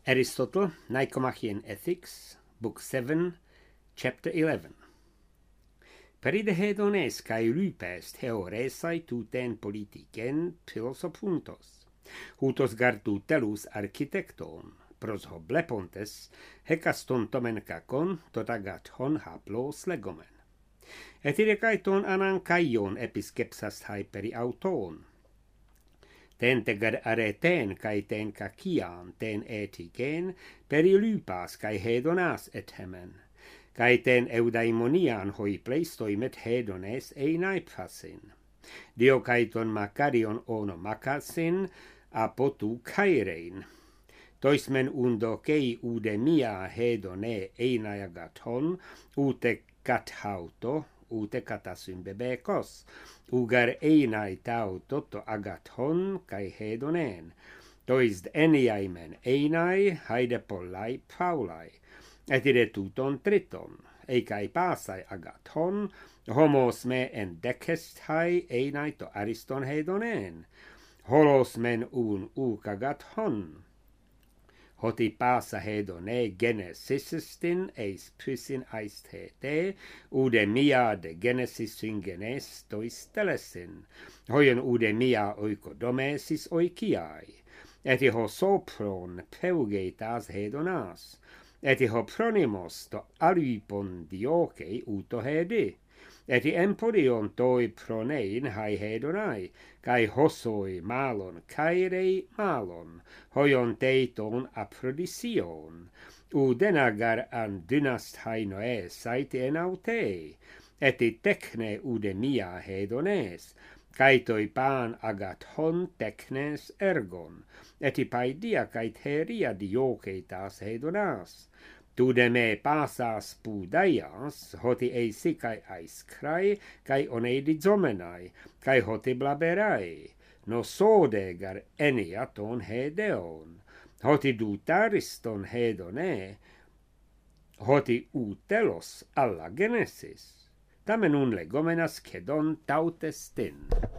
Aristotle, Nicomachean Ethics, Book 7, Chapter 11. Peride hedones cae lupes theoresae tuten politiken philosophuntos, hutos gartutelus architecton, pros hoblepontes, hecastontomen cacon, tot agathon haplos legomen. Et ide caeton anancaion episcepsas hae peri auton, ten tegar areten cae ten cacian ten etiken peri lupas cae hedonas et hemen, cae ten eudaimonian hoi pleistoimet hedones einae phasin. Dio caeton Macarion ono macasin apotu caerein. Toismen undo cei udemia hedone einae agathon ute cathauto ute catasyn bebecos, ugar einae tauto to agathon cae hedonen, tois eniaimen einae haide pollai paulai, et ide tuton triton, eicae pasai agathon, homos me endecestai einae to ariston hedonen, holos men un agathon, hoti passa hedone genesisistin eis pysin aisthete, ude mia de genesis syngenes tois telesin, hoion ude mia oikodomesis oikiai, eti ho sopron peugetas hedonas, eti ho pronimos to alypon dioke uto hedi, eti empodion toi pronein hae hedonai, cae hosoi malon caerei malon, hoion teiton aphrodision, udenagar an dynast hainoe saite en aute, eti techne udemia hedones, caetoi pan agathon technes ergon, eti paedia cae theria dioceitas hedonas, tude me pasas pudaias, hoti eisicae aiscrae, cae oneidi zomenai, cae hoti blaberai, no sodegar eniaton hedeon, hoti dutariston hedone, hoti utelos alla genesis. Tamen un legomenas cedon tautestin.